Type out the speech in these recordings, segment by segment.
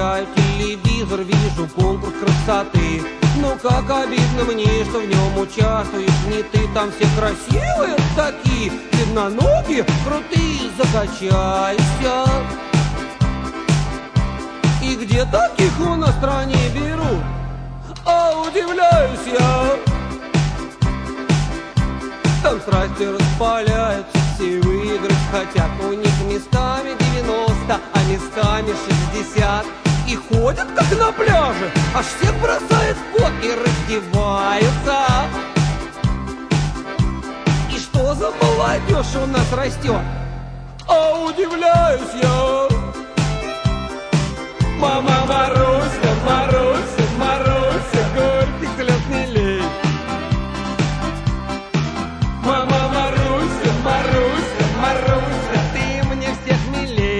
Включаю телевизор, вижу конкурс красоты. Ну как обидно мне, что в нем участвуешь не ты. Там все красивые такие, длинноногие, крутые, закачайся. И где таких у нас в стране берут? А удивляюсь я. Там страсти распаляются, все выиграть хотят. У них местами 90, а местами 60. И ходят как на пляже, аж всех бросает в пот и раздеваются. И что за молодежь у нас растет? А удивляюсь я. Мама Маруся, Маруся, Маруся, горьких слез не лей. Мама Маруся, Маруся, Маруся, ты мне всех милей.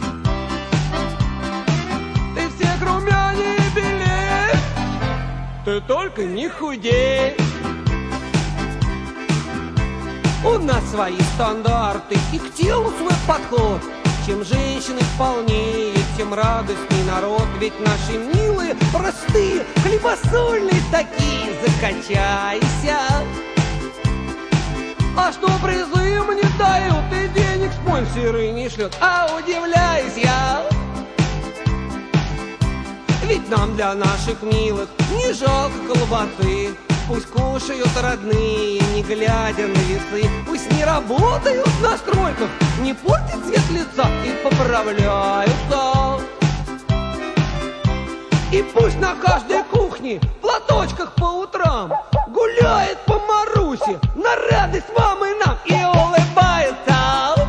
Ты всех румяней и белей, ты только не худей. У нас свои стандарты и к телу свой подход. Чем женщины полнее, тем радостней народ. Ведь наши милые, простые, хлебосольные такие, закачайся. А что призы мне дают и денег спонсоры не шлют? А удивляюсь я. Ведь нам для наших милых не жалко колбасы. Пусть кушают родные, не глядя на весы. Пусть не работают на стройках, не портят цвет лица и поправляются. И пусть на каждой кухне в платочках по утрам гуляет по Марусе на радость вам и нам и улыбается.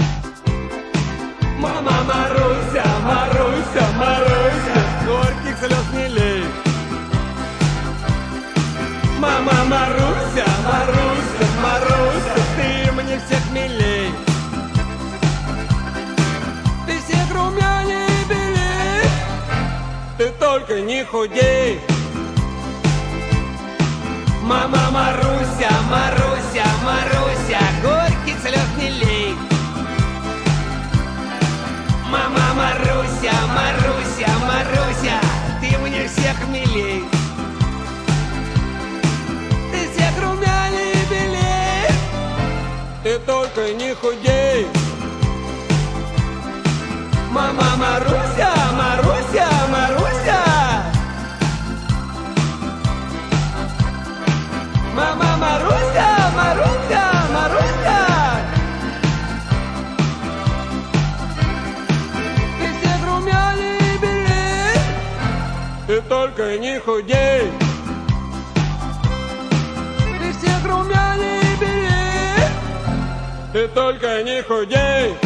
Мама Маруся, Маруся, Маруся, горьких слез не лей. Мама Маруся, Маруся, Маруся, ты мне всех милей. Ты всех румяней и белей, ты только не худей. Мама Маруся, Маруся, Маруся, горьких слез не лей. Мама Маруся, Маруся, Маруся, ты мне всех милей. Ты только не худей. Мама Маруся, Маруся, Маруся. Мама Маруся, Маруся, Маруся. Ты всех румяней и белей, ты только не худей. Ты всех румяней и белей, ты только не худей.